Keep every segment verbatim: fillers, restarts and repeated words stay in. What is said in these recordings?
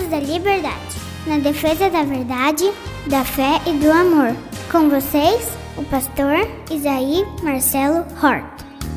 da Liberdade, na defesa da verdade, da fé e do amor. Com vocês, o pastor Isaí Marcelo Hort.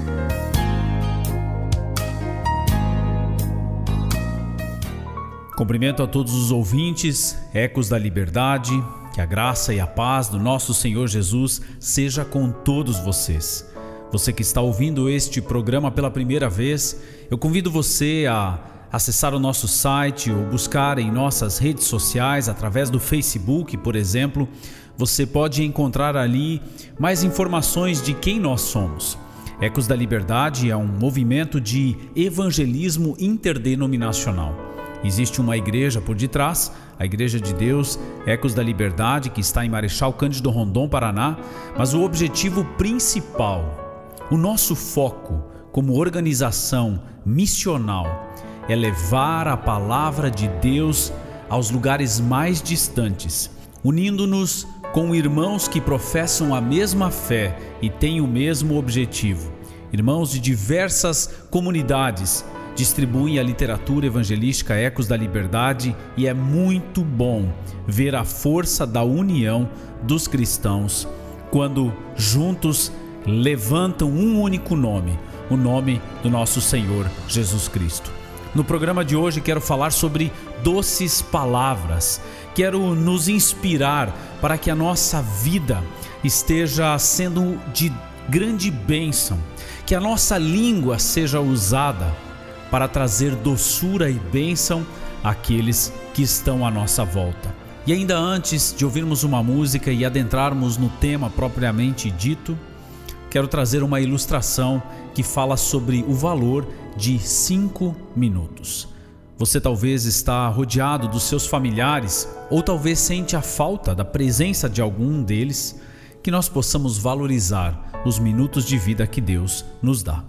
Cumprimento a todos os ouvintes, Ecos da Liberdade, que a graça e a paz do nosso Senhor Jesus seja com todos vocês. Você que está ouvindo este programa pela primeira vez, eu convido você a acessar o nosso site ou buscar em nossas redes sociais, através do Facebook, por exemplo. Você pode encontrar ali mais informações de quem nós somos. Ecos da Liberdade é um movimento de evangelismo interdenominacional. Existe uma igreja por detrás, a Igreja de Deus, Ecos da Liberdade, que está em Marechal Cândido Rondon, Paraná, mas o objetivo principal, o nosso foco como organização missional é levar a palavra de Deus aos lugares mais distantes, unindo-nos com irmãos que professam a mesma fé e têm o mesmo objetivo. Irmãos de diversas comunidades distribuem a literatura evangelística Ecos da Liberdade e é muito bom ver a força da união dos cristãos quando juntos levantam um único nome, o nome do nosso Senhor Jesus Cristo. No programa de hoje quero falar sobre doces palavras. Quero nos inspirar para que a nossa vida esteja sendo de grande bênção, que a nossa língua seja usada para trazer doçura e bênção àqueles que estão à nossa volta. E ainda antes de ouvirmos uma música e adentrarmos no tema propriamente dito, quero trazer uma ilustração que fala sobre o valor de cinco minutos. Você talvez está rodeado dos seus familiares ou talvez sente a falta da presença de algum deles, que nós possamos valorizar os minutos de vida que Deus nos dá.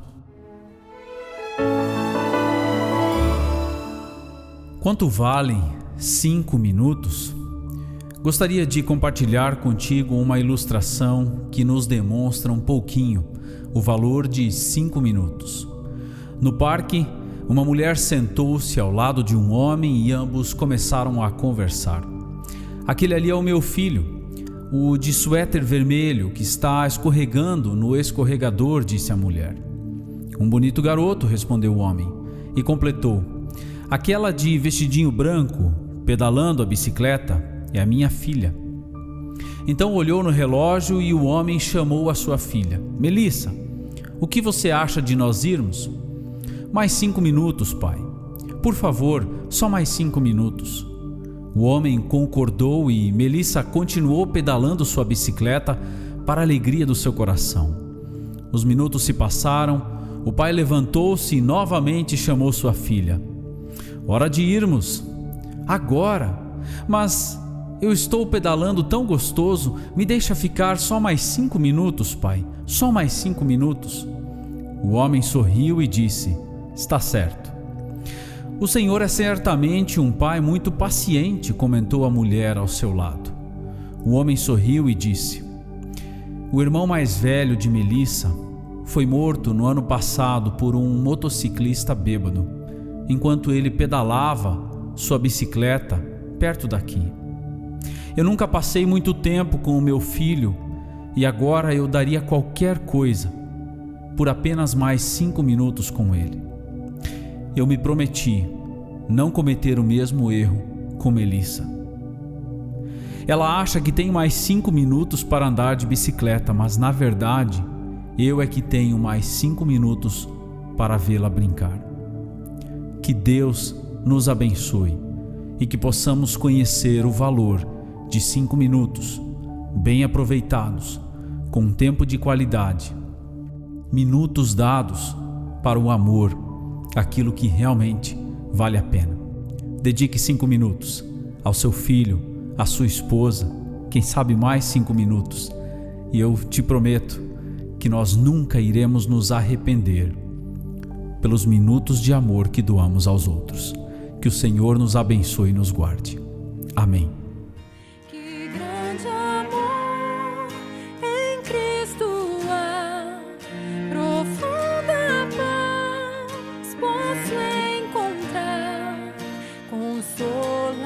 Quanto valem cinco minutos? Gostaria de compartilhar contigo uma ilustração que nos demonstra um pouquinho o valor de cinco minutos. No parque, uma mulher sentou-se ao lado de um homem e ambos começaram a conversar. Aquele ali é o meu filho, o de suéter vermelho que está escorregando no escorregador, disse a mulher. Um bonito garoto, respondeu o homem, e completou: aquela de vestidinho branco, pedalando a bicicleta, é a minha filha. Então olhou no relógio e o homem chamou a sua filha. Melissa, o que você acha de nós irmos? Mais cinco minutos, pai. Por favor, só mais cinco minutos. O homem concordou e Melissa continuou pedalando sua bicicleta para a alegria do seu coração. Os minutos se passaram, o pai levantou-se e novamente chamou sua filha. Hora de irmos. Agora. Mas eu estou pedalando tão gostoso. Me deixa ficar só mais cinco minutos, pai. Só mais cinco minutos. O homem sorriu e disse: está certo. O senhor é certamente um pai muito paciente, comentou a mulher ao seu lado. O homem sorriu e disse: o irmão mais velho de Melissa foi morto no ano passado por um motociclista bêbado, enquanto ele pedalava sua bicicleta perto daqui. Eu nunca passei muito tempo com o meu filho e agora eu daria qualquer coisa por apenas mais cinco minutos com ele. Eu me prometi não cometer o mesmo erro com Melissa. Ela acha que tem mais cinco minutos para andar de bicicleta, mas na verdade eu é que tenho mais cinco minutos para vê-la brincar. Que Deus nos abençoe e que possamos conhecer o valor de cinco minutos, bem aproveitados, com um tempo de qualidade, minutos dados para o amor, aquilo que realmente vale a pena. Dedique cinco minutos ao seu filho, à sua esposa, quem sabe mais cinco minutos, e eu te prometo que nós nunca iremos nos arrepender pelos minutos de amor que doamos aos outros. Que o Senhor nos abençoe e nos guarde. Amém. Que grande amor em Cristo há, profunda paz posso encontrar, consolo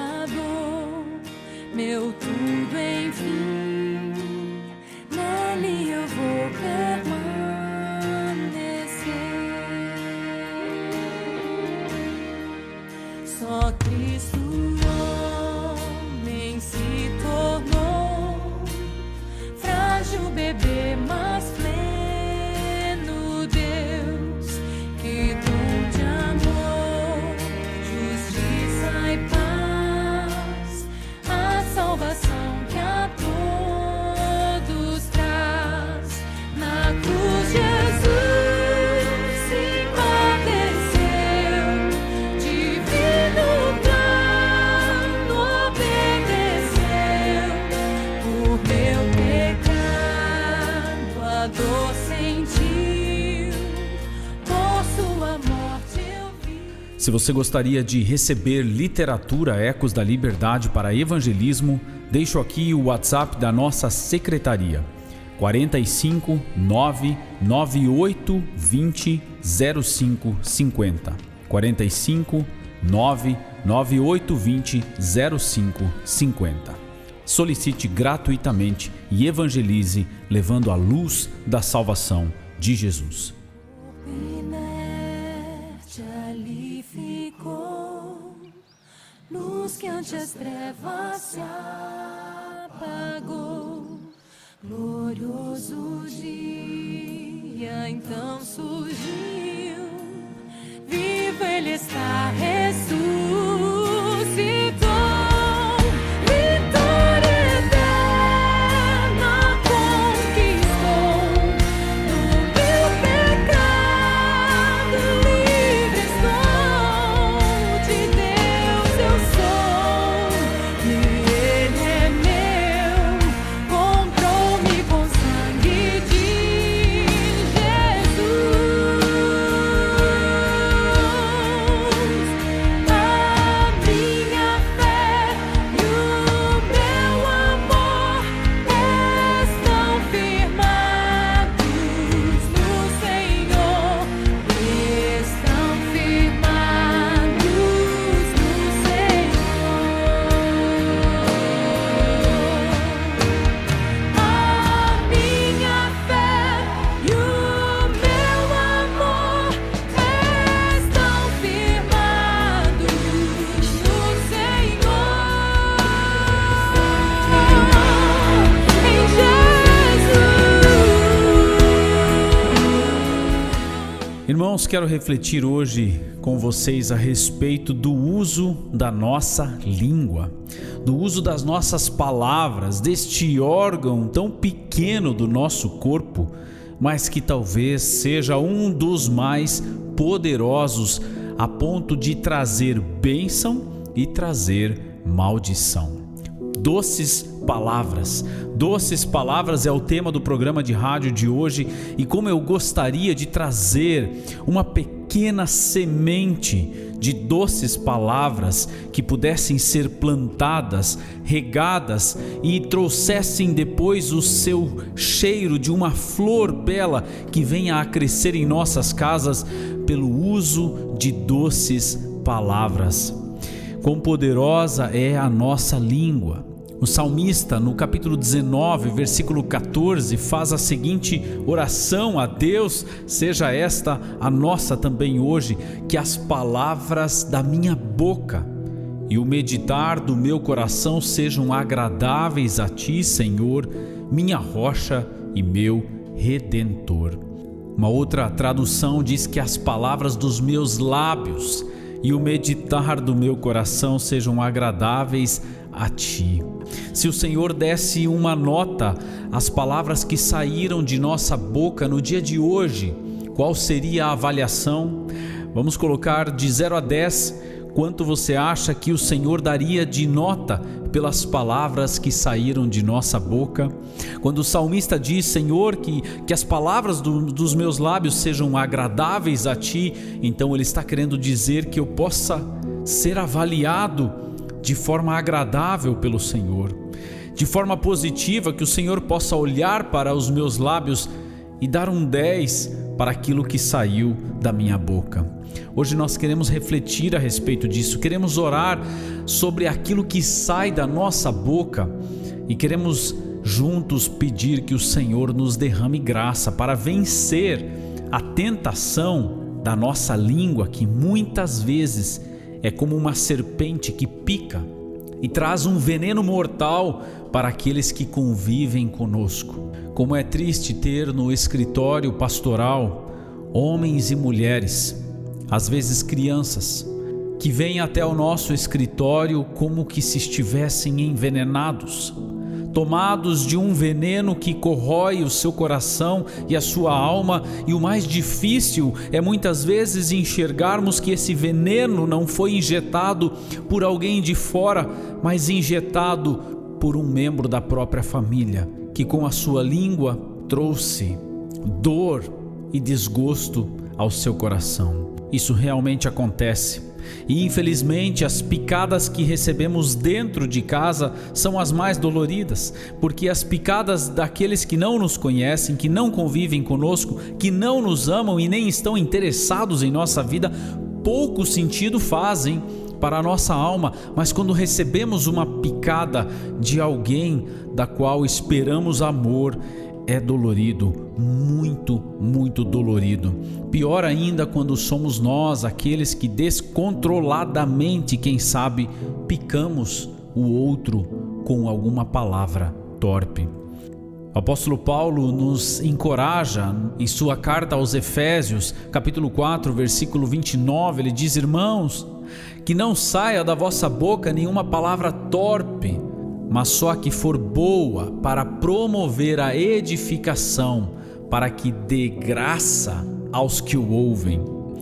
Cristo homem se tornou, frágil bebê, mas pleno Deus, que dom de amor, justiça e paz, a salvação que a todos traz. Na cruz Jesus se padeceu, divino plano obedeceu, por meu pecado a dor sentiu, por sua morte eu vi. Se você gostaria de receber literatura Ecos da Liberdade para evangelismo, deixo aqui o WhatsApp da nossa secretaria: quarenta e cinco, nove nove oito vinte, zero cinco cinquenta. quarenta e cinco, nove nove oito vinte, zero cinco cinquenta. Solicite gratuitamente e evangelize, levando a luz da salvação de Jesus. Inerte ali ficou, luz que ante as trevas se apagou. Glorioso dia então surgiu, vivo ele está, ressuscitou. Vitória eterna conquistou, do meu pecado livre estou, de Deus eu sou, e Ele é meu, comprou-me com sangue de Jesus. A minha fé e o meu amor estão firmados no Senhor, estão firmados no Senhor. A minha fé e o meu amor estão firmados no Senhor, em Jesus. Irmãos, quero refletir hoje com vocês a respeito do uso da nossa língua, do uso das nossas palavras, deste órgão tão pequeno do nosso corpo, mas que talvez seja um dos mais poderosos a ponto de trazer bênção e trazer maldição. Doces palavras. Doces palavras é o tema do programa de rádio de hoje, e como eu gostaria de trazer uma pequena semente de doces palavras que pudessem ser plantadas, regadas e trouxessem depois o seu cheiro de uma flor bela que venha a crescer em nossas casas pelo uso de doces palavras. Quão poderosa é a nossa língua! O salmista, no capítulo dezenove, versículo catorze, faz a seguinte oração a Deus: seja esta a nossa também hoje, que as palavras da minha boca e o meditar do meu coração sejam agradáveis a Ti, Senhor, minha rocha e meu Redentor. Uma outra tradução diz que as palavras dos meus lábios e o meditar do meu coração sejam agradáveis a Ti. Se o Senhor desse uma nota às palavras que saíram de nossa boca no dia de hoje, qual seria a avaliação? Vamos colocar de zero a dez. Quanto você acha que o Senhor daria de nota pelas palavras que saíram de nossa boca? Quando o salmista diz: Senhor, que, que as palavras do, dos meus lábios sejam agradáveis a Ti, então ele está querendo dizer que eu possa ser avaliado de forma agradável pelo Senhor, de forma positiva, que o Senhor possa olhar para os meus lábios e dar um dez para aquilo que saiu da minha boca. Hoje nós queremos refletir a respeito disso, queremos orar sobre aquilo que sai da nossa boca e queremos juntos pedir que o Senhor nos derrame graça para vencer a tentação da nossa língua, que muitas vezes é como uma serpente que pica e traz um veneno mortal para aqueles que convivem conosco. Como é triste ter no escritório pastoral homens e mulheres, às vezes crianças, que vêm até o nosso escritório como que se estivessem envenenados, tomados de um veneno que corrói o seu coração e a sua alma, e o mais difícil é muitas vezes enxergarmos que esse veneno não foi injetado por alguém de fora, mas injetado por um membro da própria família, que com a sua língua trouxe dor e desgosto ao seu coração. Isso realmente acontece. E infelizmente as picadas que recebemos dentro de casa são as mais doloridas, porque as picadas daqueles que não nos conhecem, que não convivem conosco, que não nos amam e nem estão interessados em nossa vida, pouco sentido fazem para a nossa alma. Mas quando recebemos uma picada de alguém da qual esperamos amor, é dolorido, muito, muito dolorido. Pior ainda quando somos nós aqueles que descontroladamente, quem sabe, picamos o outro com alguma palavra torpe. O apóstolo Paulo nos encoraja em sua carta aos Efésios, capítulo quatro, versículo vinte e nove, ele diz: irmãos, que não saia da vossa boca nenhuma palavra torpe, mas só a que for boa para promover a edificação, para que dê graça aos que o ouvem.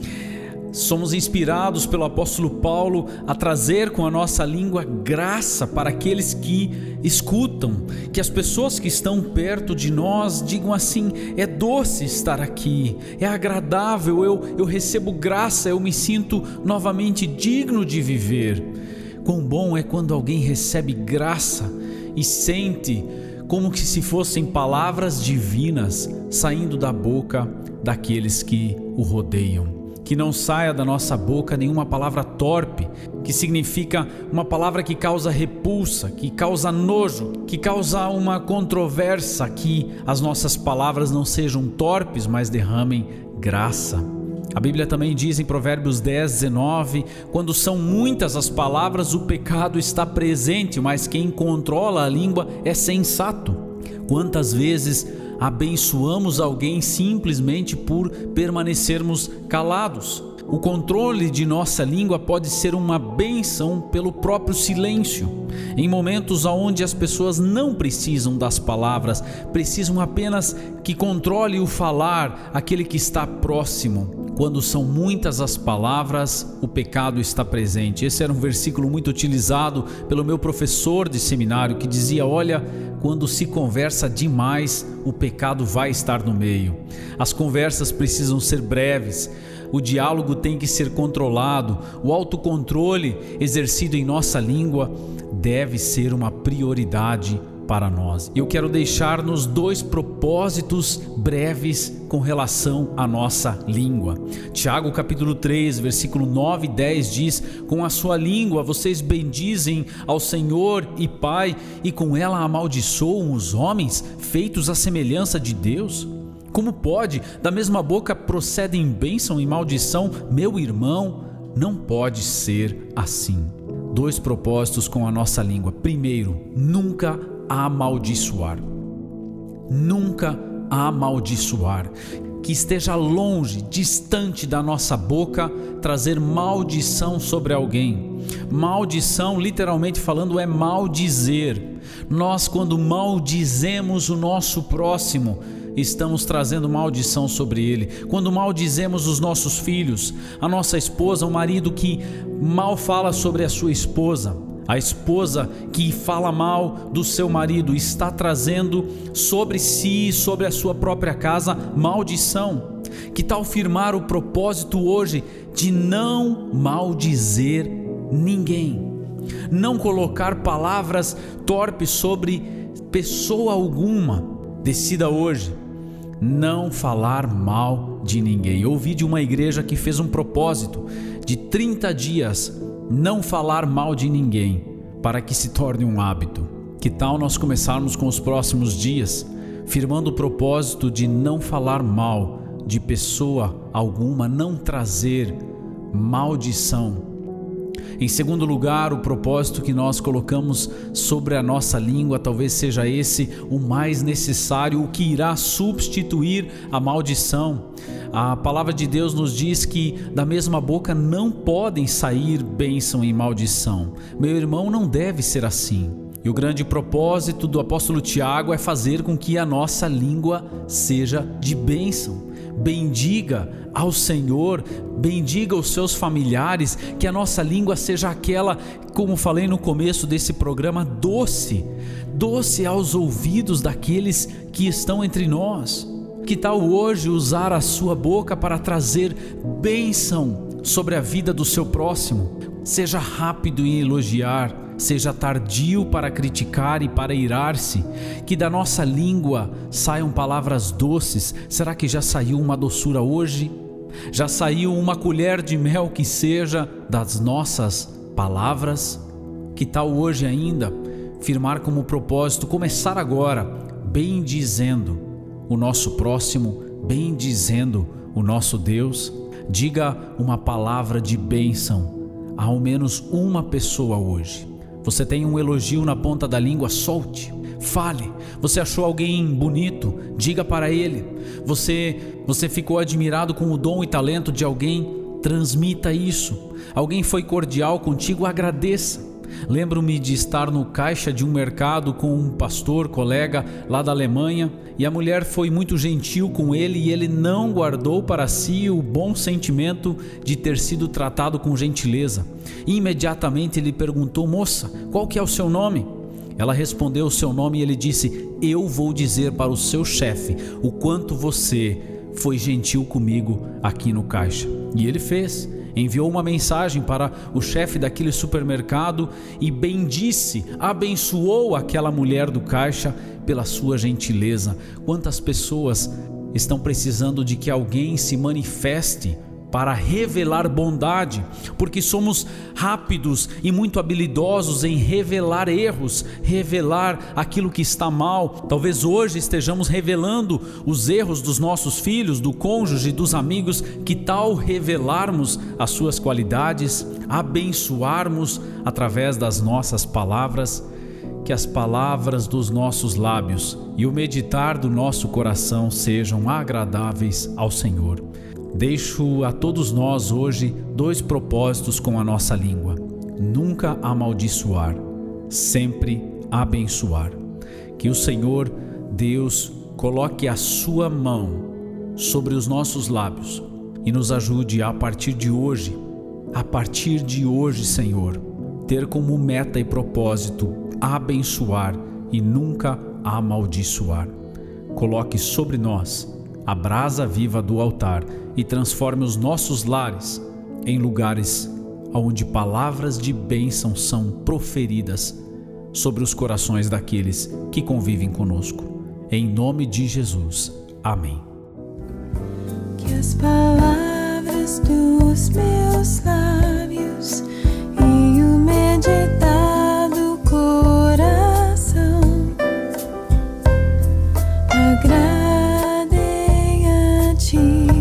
Somos inspirados pelo apóstolo Paulo a trazer com a nossa língua graça para aqueles que escutam, que as pessoas que estão perto de nós digam assim: é doce estar aqui, é agradável, eu, eu recebo graça, eu me sinto novamente digno de viver. Quão bom é quando alguém recebe graça e sente como que se fossem palavras divinas saindo da boca daqueles que o rodeiam. Que não saia da nossa boca nenhuma palavra torpe, que significa uma palavra que causa repulsa, que causa nojo, que causa uma controvérsia, que as nossas palavras não sejam torpes, mas derramem graça. A Bíblia também diz em Provérbios dez, dezenove, quando são muitas as palavras, o pecado está presente, mas quem controla a língua é sensato. Quantas vezes abençoamos alguém simplesmente por permanecermos calados? O controle de nossa língua pode ser uma bênção pelo próprio silêncio. Em momentos onde as pessoas não precisam das palavras, precisam apenas que controle o falar aquele que está próximo. Quando são muitas as palavras, o pecado está presente. Esse era um versículo muito utilizado pelo meu professor de seminário, que dizia: olha, quando se conversa demais, o pecado vai estar no meio. As conversas precisam ser breves. O diálogo tem que ser controlado. O autocontrole exercido em nossa língua deve ser uma prioridade para nós. Eu quero deixar-nos dois propósitos breves com relação à nossa língua. Tiago capítulo três, versículo nove e dez diz: com a sua língua vocês bendizem ao Senhor e Pai, e com ela amaldiçoam os homens, feitos à semelhança de Deus. Como pode? Da mesma boca procedem bênção e maldição. Meu irmão, não pode ser assim. Dois propósitos com a nossa língua. Primeiro, nunca amaldiçoar. Nunca amaldiçoar. Que esteja longe, distante da nossa boca, trazer maldição sobre alguém. Maldição, literalmente falando, é maldizer. Nós, quando maldizemos o nosso próximo, estamos trazendo maldição sobre ele. Quando maldizemos os nossos filhos, a nossa esposa, o marido que mal fala sobre a sua esposa, a esposa que fala mal do seu marido, está trazendo sobre si e sobre a sua própria casa maldição. Que tal firmar o propósito hoje de não maldizer ninguém? Não colocar palavras torpes sobre pessoa alguma. Decida hoje não falar mal de ninguém. Eu ouvi de uma igreja que fez um propósito de trinta dias não falar mal de ninguém, para que se torne um hábito. Que tal nós começarmos com os próximos dias, firmando o propósito de não falar mal de pessoa alguma, não trazer maldição. Em segundo lugar, o propósito que nós colocamos sobre a nossa língua talvez seja esse o mais necessário, o que irá substituir a maldição. A palavra de Deus nos diz que da mesma boca não podem sair bênção e maldição. Meu irmão, não deve ser assim. E o grande propósito do apóstolo Tiago é fazer com que a nossa língua seja de bênção. Bendiga ao Senhor, bendiga os seus familiares, que a nossa língua seja aquela, como falei no começo desse programa, doce, doce aos ouvidos daqueles que estão entre nós. Que tal hoje usar a sua boca para trazer bênção sobre a vida do seu próximo? Seja rápido em elogiar, seja tardio para criticar e para irar-se. Que da nossa língua saiam palavras doces. Será que já saiu uma doçura hoje? Já saiu uma colher de mel que seja das nossas palavras? Que tal hoje ainda firmar como propósito, começar agora, bendizendo o nosso próximo, bendizendo o nosso Deus? Diga uma palavra de bênção a ao menos uma pessoa hoje. Você tem um elogio na ponta da língua, solte, fale. Você achou alguém bonito, diga para ele. Você, você ficou admirado com o dom e talento de alguém, transmita isso. Alguém foi cordial contigo, agradeça. Lembro-me de estar no caixa de um mercado com um pastor, colega lá da Alemanha, e a mulher foi muito gentil com ele e ele não guardou para si o bom sentimento de ter sido tratado com gentileza. E imediatamente ele perguntou: moça, qual que é o seu nome? Ela respondeu o seu nome e ele disse: eu vou dizer para o seu chefe o quanto você foi gentil comigo aqui no caixa. E ele fez. Enviou uma mensagem para o chefe daquele supermercado e bendisse, abençoou aquela mulher do caixa pela sua gentileza. Quantas pessoas estão precisando de que alguém se manifeste para revelar bondade, porque somos rápidos e muito habilidosos em revelar erros, revelar aquilo que está mal. Talvez hoje estejamos revelando os erros dos nossos filhos, do cônjuge, dos amigos. Que tal revelarmos as suas qualidades, abençoarmos através das nossas palavras? Que as palavras dos nossos lábios e o meditar do nosso coração sejam agradáveis ao Senhor. Deixo a todos nós hoje dois propósitos com a nossa língua: nunca amaldiçoar, sempre abençoar. Que o Senhor Deus coloque a sua mão sobre os nossos lábios e nos ajude a partir de hoje, a partir de hoje, Senhor, ter como meta e propósito abençoar e nunca amaldiçoar. Coloque sobre nós a brasa viva do altar e transforme os nossos lares em lugares onde palavras de bênção são proferidas sobre os corações daqueles que convivem conosco. Em nome de Jesus. Amém. Que as palavras dos meus lábios e o meditar do coração agradem a ti,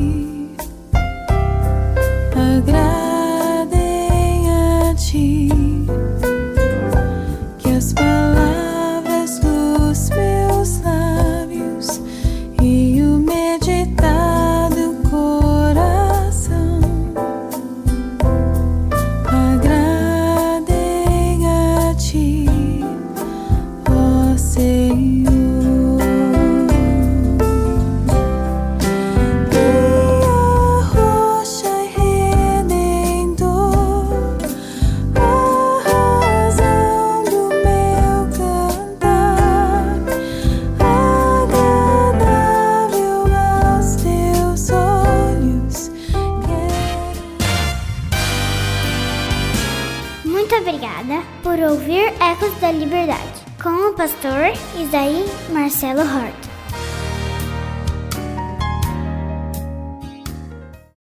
agradem a ti. Que as palavras dos meus lábios e o meditar do coração agradem a ti, ó Senhor. Minha rocha e redentor, a razão do meu cantar, agradável aos teus olhos. Muito obrigada por ouvir Ecos da Liberdade, com o pastor Isaí Marcelo Horta.